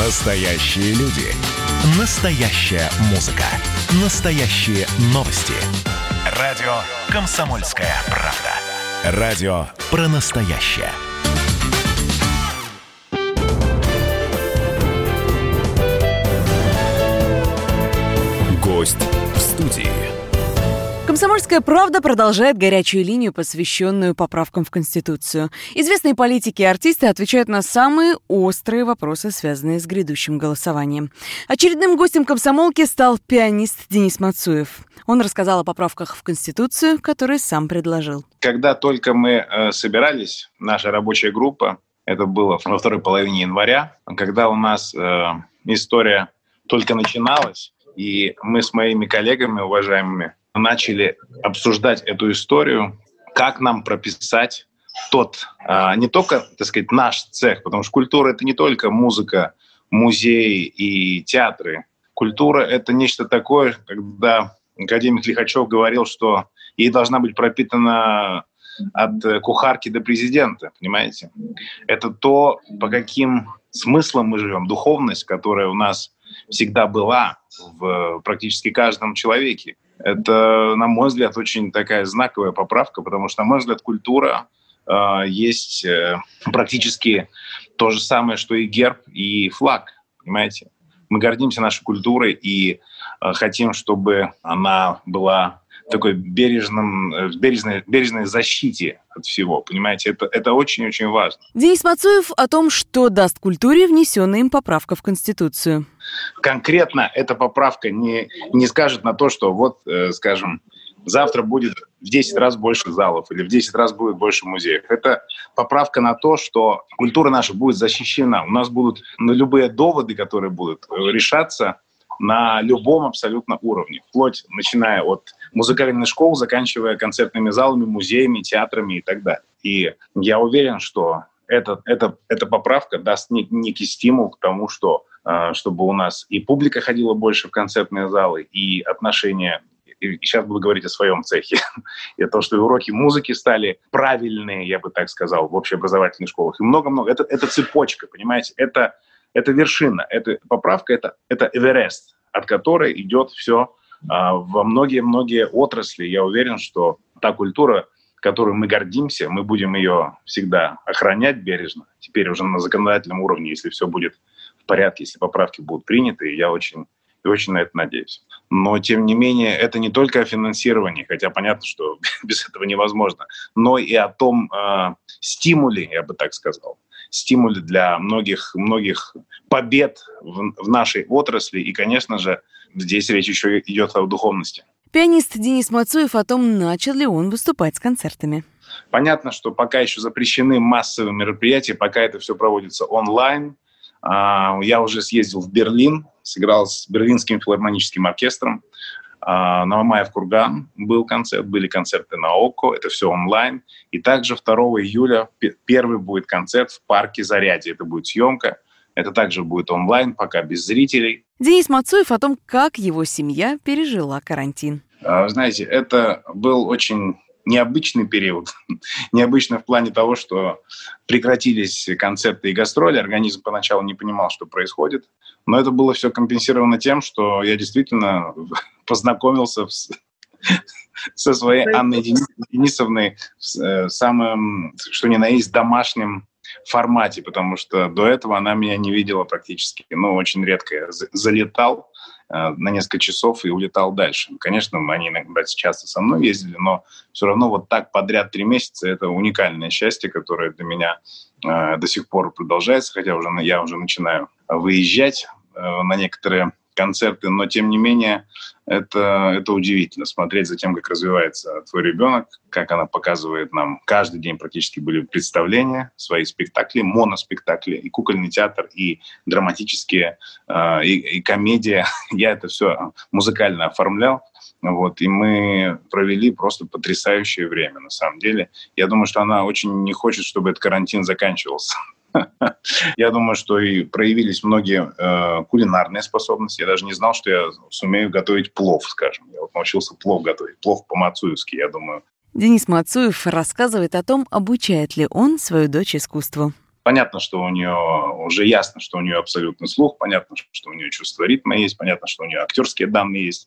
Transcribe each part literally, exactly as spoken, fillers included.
Настоящие люди. Настоящая музыка. Настоящие новости. Радио «Комсомольская правда». Радио про настоящее. Гость в студии. «Комсомольская правда» продолжает горячую линию, посвященную поправкам в Конституцию. Известные политики и артисты отвечают на самые острые вопросы, связанные с грядущим голосованием. Очередным гостем «Комсомолки» стал пианист Денис Мацуев. Он рассказал о поправках в Конституцию, которые сам предложил. Когда только мы э, собирались, наша рабочая группа, это было во второй половине января, когда у нас э, история только начиналась, и мы с моими коллегами уважаемыми начали обсуждать эту историю, как нам прописать тот, а, не только, так сказать, наш цех, потому что культура — это не только музыка, музеи и театры. Культура — это нечто такое, когда академик Лихачев говорил, что ей должна быть пропитана от кухарки до президента, понимаете? Это то, по каким смыслам мы живем, духовность, которая у нас всегда была в практически каждом человеке. Это, на мой взгляд, очень такая знаковая поправка, потому что, на мой взгляд, культура э, есть э, практически то же самое, что и герб, и флаг, понимаете? Мы гордимся нашей культурой и э, хотим, чтобы она была в такой бережном, бережной, бережной защите от всего, понимаете? Это, это очень-очень важно. Денис Мацуев о том, что даст культуре внесенная им поправка в Конституцию. Конкретно эта поправка не, не скажет на то, что вот, э, скажем, завтра будет в десять раз больше залов или в десять раз будет больше музеев. Это поправка на то, что культура наша будет защищена. У нас будут ну, любые доводы, которые будут решаться на любом абсолютно уровне, вплоть начиная от музыкальной школы, заканчивая концертными залами, музеями, театрами и так далее. И я уверен, что это, это, эта поправка даст некий стимул к тому, что чтобы у нас и публика ходила больше в концертные залы, и отношения, и сейчас буду говорить о своем цехе, и то, что и уроки музыки стали правильные, я бы так сказал, в общеобразовательных школах. И много-много. Это, это цепочка, понимаете? Это, это вершина. Это поправка, это, это Эверест, от которой идет все а, во многие-многие отрасли. Я уверен, что та культура, которой мы гордимся, мы будем ее всегда охранять бережно. Теперь уже на законодательном уровне, если все будет в порядке, если поправки будут приняты, я очень, и очень на это надеюсь. Но, тем не менее, это не только о финансировании, хотя понятно, что без этого невозможно, но и о том э, стимуле, я бы так сказал, стимуле для многих, многих побед в, в нашей отрасли. И, конечно же, здесь речь еще идет о духовности. Пианист Денис Мацуев о том, начал ли он выступать с концертами. Понятно, что пока еще запрещены массовые мероприятия, пока это все проводится онлайн. Я уже съездил в Берлин, сыграл с Берлинским филармоническим оркестром. На Мамаев курган был концерт, были концерты на ОКО, это все онлайн. И также второго июля первый будет концерт в парке Зарядье. Это будет съемка, это также будет онлайн, пока без зрителей. Денис Мацуев о том, как его семья пережила карантин. Знаете, это был очень необычный период. Необычно в плане того, что прекратились концерты и гастроли. Организм поначалу не понимал, что происходит. Но это было все компенсировано тем, что я действительно познакомился с, со своей Анной Денисовной в самом, что ни на есть, домашнем формате, потому что до этого она меня не видела практически. Ну, очень редко я залетал на несколько часов и улетал дальше. Конечно, они иногда часто со мной ездили, но все равно вот так подряд три месяца — это уникальное счастье, которое для меня э, до сих пор продолжается, хотя уже я уже начинаю выезжать э, на некоторые концерты, но тем не менее это, это удивительно смотреть за тем, как развивается твой ребенок, как она показывает нам. Каждый день практически были представления, свои спектакли, моноспектакли, и кукольный театр, и драматические, э, и, и комедия. Я это все музыкально оформлял. Вот, и мы провели просто потрясающее время, на самом деле. Я думаю, что она очень не хочет, чтобы этот карантин заканчивался. Я думаю, что и проявились многие э, кулинарные способности. Я даже не знал, что я сумею готовить плов, скажем. Я вот научился плов готовить, плов по-мацуевски, я думаю. Денис Мацуев рассказывает о том, обучает ли он свою дочь искусству. Понятно, что у нее уже ясно, что у нее абсолютный слух, понятно, что у нее чувство ритма есть, понятно, что у нее актерские данные есть.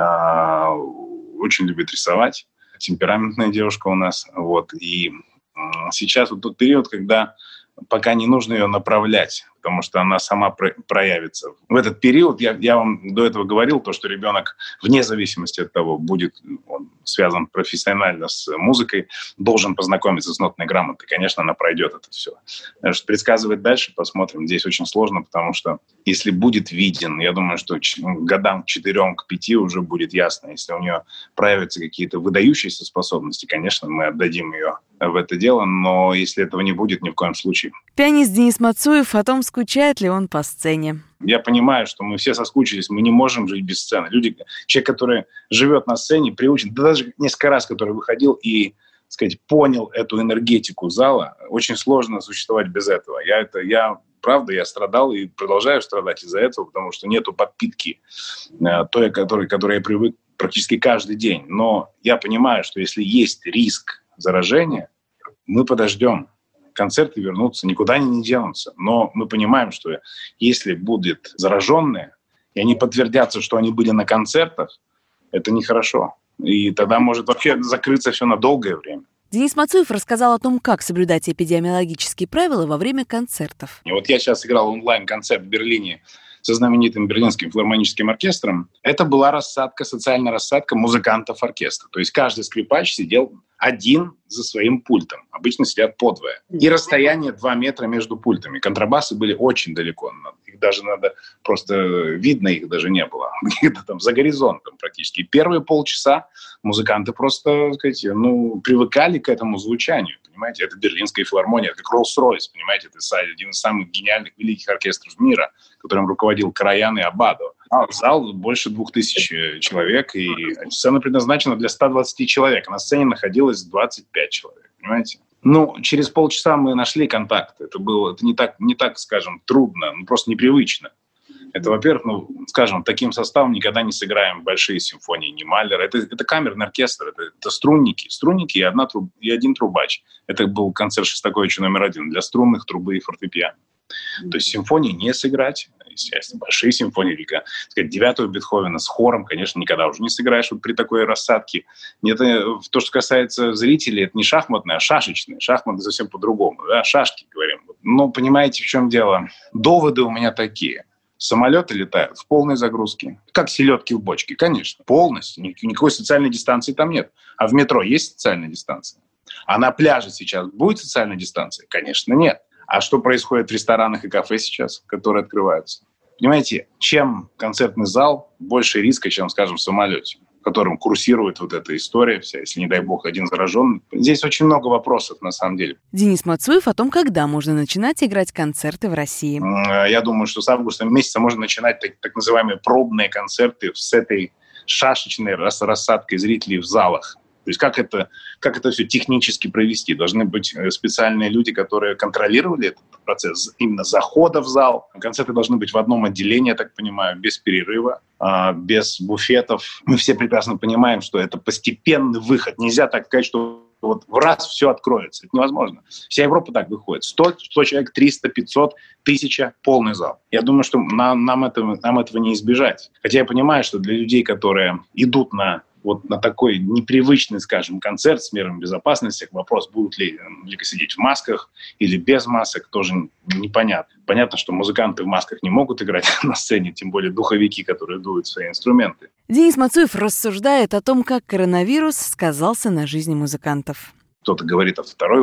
Очень любит рисовать. Темпераментная девушка у нас. Вот. И сейчас вот тот период, когда пока не нужно ее направлять, потому что она сама проявится. В этот период, я, я вам до этого говорил, то, что ребенок, вне зависимости от того, будет он связан профессионально с музыкой, должен познакомиться с нотной грамотой. Конечно, она пройдет это все. Что предсказывать дальше, посмотрим. Здесь очень сложно, потому что если будет виден, я думаю, что годам к четырем, к пяти уже будет ясно. Если у нее проявятся какие-то выдающиеся способности, конечно, мы отдадим ее в это дело, но если этого не будет, ни в коем случае. Пианист Денис Мацуев о том, скучает ли он по сцене. Я понимаю, что мы все соскучились, мы не можем жить без сцены. Люди, человек, который живет на сцене, приучен, да даже несколько раз, который выходил и, так сказать, понял эту энергетику зала, очень сложно существовать без этого. Я это, я, правда, я страдал и продолжаю страдать из-за этого, потому что нету подпитки э, той, которой, которой я привык практически каждый день. Но я понимаю, что если есть риск заражения, мы подождем. Концерты вернутся, никуда они не денутся. Но мы понимаем, что если будут зараженные, и они подтвердятся, что они были на концертах, это нехорошо. И тогда может вообще закрыться все на долгое время. Денис Мацуев рассказал о том, как соблюдать эпидемиологические правила во время концертов. И вот я сейчас играл онлайн-концерт в Берлине со знаменитым Берлинским филармоническим оркестром. Это была рассадка, социальная рассадка музыкантов оркестра. То есть каждый скрипач сидел один за своим пультом. Обычно сидят по двое. И расстояние два метра между пультами. Контрабасы были очень далеко. Их даже надо просто... Видно их даже не было. Где-то там за горизонтом практически. Первые полчаса музыканты просто, так сказать, ну, привыкали к этому звучанию. Понимаете, это Берлинская филармония, это как Роллс-Ройс, понимаете, это один из самых гениальных, великих оркестров мира, которым руководил Караян и Абадо. А зал больше двух тысяч человек, и сцена предназначена для ста двадцати человек. На сцене находилось двадцать пять человек, понимаете? Ну, через полчаса мы нашли контакт. Это было, это не так, не так, скажем, трудно, ну, просто непривычно. Это, во-первых, ну, скажем, таким составом никогда не сыграем большие симфонии, не Малера. Это, это камерный оркестр, это, это струнники. Струнники и, одна труб, и один трубач. Это был концерт Шостаковича номер один для струнных, трубы и фортепиано. То есть симфонии не сыграть, естественно, большие симфонии, или, так сказать, девятого Бетховена с хором, конечно, никогда уже не сыграешь вот при такой рассадке. Это, то, что касается зрителей, это не шахматное, а шашечное. Шахматы совсем по-другому, да, шашки, говорим. Но понимаете, в чем дело? Доводы у меня такие. Самолеты летают в полной загрузке. Как селедки в бочке, конечно, полностью. Никакой социальной дистанции там нет. А в метро есть социальная дистанция? А на пляже сейчас будет социальная дистанция? Конечно, нет. А что происходит в ресторанах и кафе сейчас, которые открываются? Понимаете, чем концертный зал, больше риска, чем, скажем, в самолете, в котором курсирует вот эта история вся, если, не дай бог, один заражен. Здесь очень много вопросов, на самом деле. Денис Мацуев о том, когда можно начинать играть концерты в России. Я думаю, что с августа месяца можно начинать так, так называемые пробные концерты с этой шашечной рассадкой зрителей в залах. То есть как это, как это все технически провести? Должны быть специальные люди, которые контролировали этот процесс именно захода в зал. Концерты должны быть в одном отделении, я так понимаю, без перерыва, без буфетов. Мы все прекрасно понимаем, что это постепенный выход. Нельзя так сказать, что вот в раз все откроется. Это невозможно. Вся Европа так выходит. сто, сто человек, триста, пятьсот, тысяча, полный зал. Я думаю, что нам, нам, этого, нам этого не избежать. Хотя я понимаю, что для людей, которые идут на вот на такой непривычный, скажем, концерт с мерами безопасности, вопрос, будут ли люди сидеть в масках или без масок, тоже непонятно. Понятно, что музыканты в масках не могут играть на сцене, тем более духовики, которые дуют свои инструменты. Денис Мацуев рассуждает о том, как коронавирус сказался на жизни музыкантов. Кто-то говорит о второй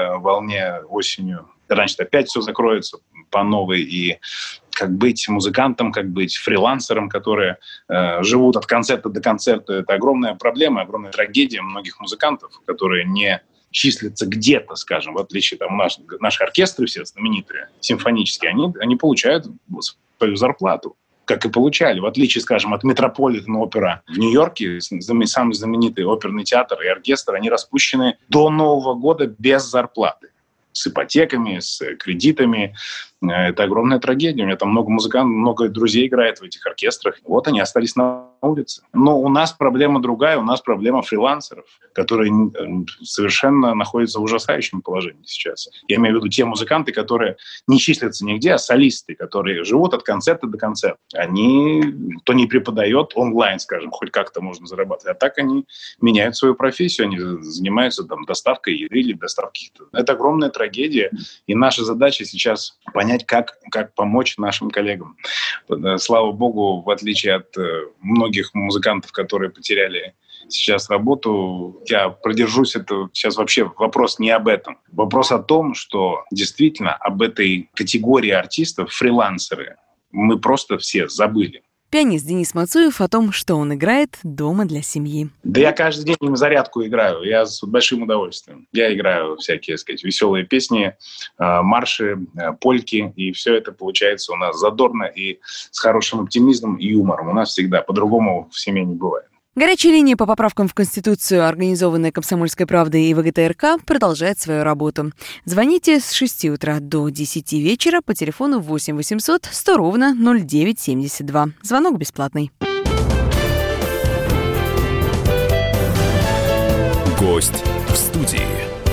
волне осенью. Раньше опять все закроется по новой, и как быть музыкантом, как быть фрилансером, которые э, живут от концерта до концерта. Это огромная проблема, огромная трагедия многих музыкантов, которые не числятся где-то, скажем, в отличие там наши, наши оркестры все знаменитые, симфонические, они, они получают свою зарплату, как и получали, в отличие, скажем, от Метрополитен опера в Нью-Йорке, самый знаменитый оперный театр и оркестр, они распущены до Нового года без зарплаты. С ипотеками, с кредитами. Это огромная трагедия. У меня там много музыкантов, много друзей играет в этих оркестрах. Вот они остались на на улице. Но у нас проблема другая, у нас проблема фрилансеров, которые совершенно находятся в ужасающем положении сейчас. Я имею в виду те музыканты, которые не числятся нигде, а солисты, которые живут от концерта до концерта. Они, кто не преподает онлайн, скажем, хоть как-то можно зарабатывать, а так они меняют свою профессию, они занимаются там доставкой еды или доставкой. Это огромная трагедия, и наша задача сейчас понять, как, как помочь нашим коллегам. Слава богу, в отличие от многих музыкантов, которые потеряли сейчас работу, я продержусь, это сейчас вообще вопрос не об этом. Вопрос о том, что действительно об этой категории артистов, фрилансеры, мы просто все забыли. Пианист Денис Мацуев о том, что он играет дома для семьи. Да я каждый день им зарядку играю, я с большим удовольствием. Я играю всякие, так сказать, веселые песни, марши, польки, и все это получается у нас задорно и с хорошим оптимизмом и юмором. У нас всегда, по-другому в семье не бывает. Горячая линия по поправкам в Конституцию, организованная «Комсомольской правдой» и ВГТРК, продолжает свою работу. Звоните с шести утра до десяти вечера по телефону восемь восемьсот сто ровно ноль девять семьдесят два. Звонок бесплатный. Гость в студии.